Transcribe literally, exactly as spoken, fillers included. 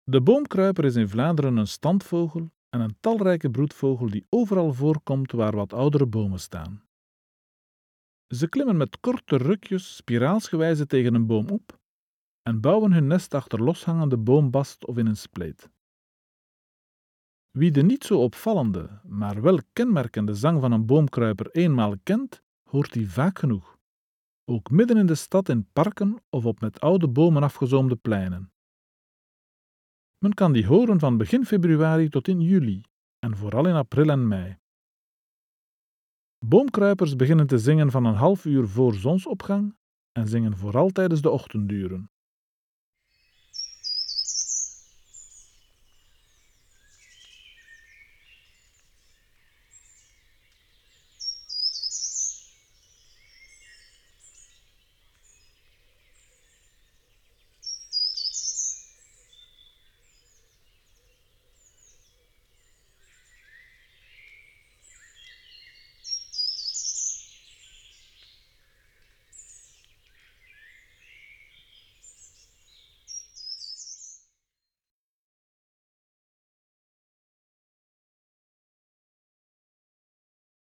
De boomkruiper is in Vlaanderen een standvogel en een talrijke broedvogel die overal voorkomt waar wat oudere bomen staan. Ze klimmen met korte rukjes spiraalsgewijze tegen een boom op en bouwen hun nest achter loshangende boombast of in een spleet. Wie de niet zo opvallende, maar wel kenmerkende zang van een boomkruiper eenmaal kent, hoort die vaak genoeg. Ook midden in de stad in parken of op met oude bomen afgezoomde pleinen. Men kan die horen van begin februari tot in juli en vooral in april en mei. Boomkruipers beginnen te zingen van een half uur voor zonsopgang en zingen vooral tijdens de ochtenduren.